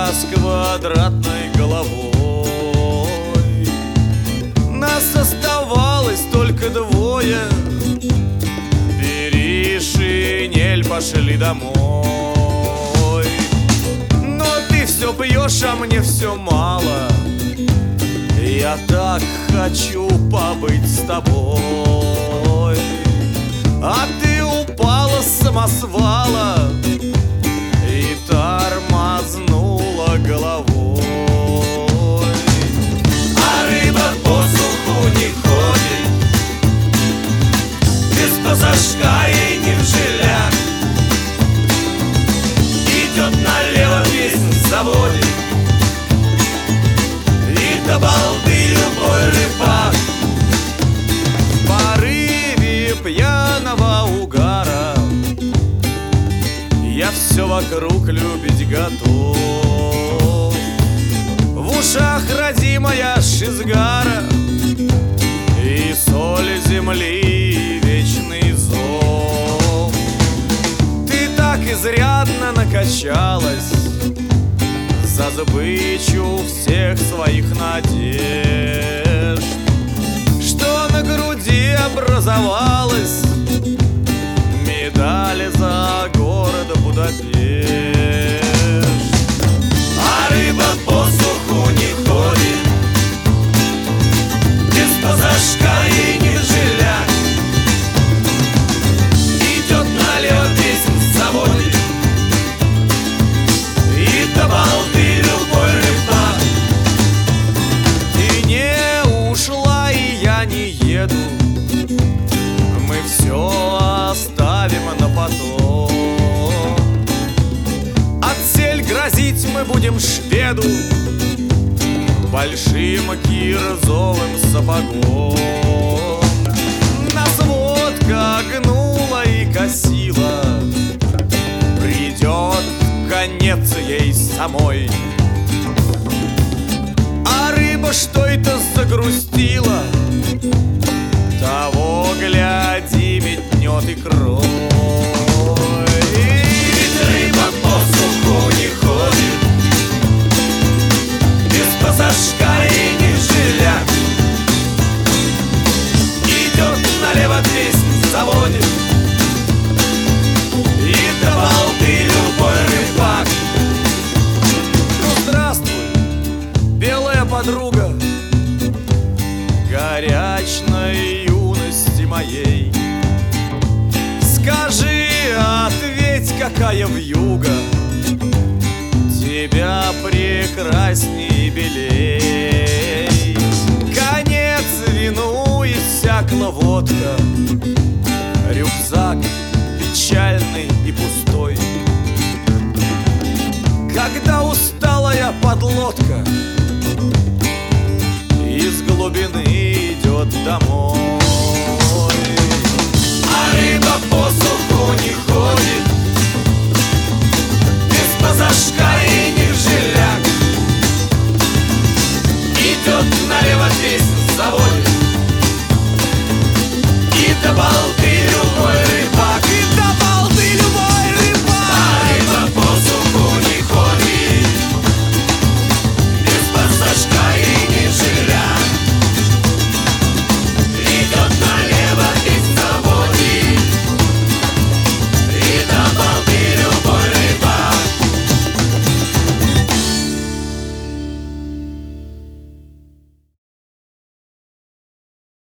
с квадратной головой. Нас оставалось только двое. Бери шинель, пошли домой. Но ты все пьешь, а мне все мало. Я так хочу побыть с тобой. А ты упала с самосвала и тормознула головой. А рыба по суху не ходит, без пассажка ей не в жилях. Идет налево, песнь заводит, и до балды любой рыбак. В порыве пьяного угара я все вокруг любить готов. В ушах родимая шизгара и соль земли вечный зов. Ты так изрядно накачалась за забычу всех своих надежд, что на груди образовалась медаль за город Будапешт. А рыба по суху не ходит, без пассажка ей не в жилях. Идет налево, песнь заводит, и до балды любой рыбак. Ты не ушла, и я не еду, мы все оставим на потом. Отсель грозить мы будем шведу большим кирзовым сапогом. Нас водка гнула и косила, придет конец ей самой. А рыба что это загрустила, того гляди метнет икрой. Ведь рыба по суху не ходит, без пассажка и не в жилях. Идет налево, песнь заводит, и до балды любой рыбак. Ну здравствуй, белая подруга горячной юности моей. Скажи, ответь, какая вьюга тебя прекрасней и белей. Конец вину иссякла водка, рюкзак печальный и пустой. Когда усталая подлодка из глубины идет домой. А рыба по суху не ходит, без пассажка